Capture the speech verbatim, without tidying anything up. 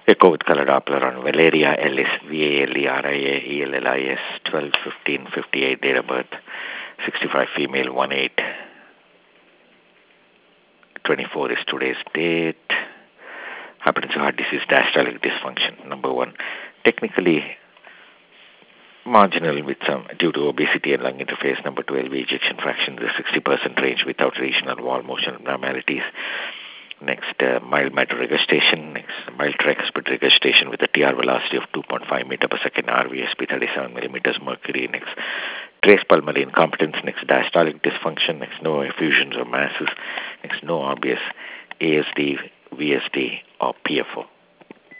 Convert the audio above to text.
Echo with color Doppler on Valeria Ellis, V A L E R I A E L L I S, twelve fifteen fifty-eight, date of birth, sixty-five, female, one eight twenty-four is today's date. Hypertension, heart disease, diastolic dysfunction. Number one, technically marginal with some due to obesity and lung interface. Number two, L V ejection fraction in the sixty percent range without regional wall motion abnormalities. Next, uh, mild mitral regurgitation. Next, mild tricuspid regurgitation with a T R velocity of two point five meter per second, R V S P thirty-seven millimeters mercury. Next, trace pulmonary incompetence. Next, diastolic dysfunction. Next, no effusions or masses. Next, no obvious A S D, V S D, or P F O.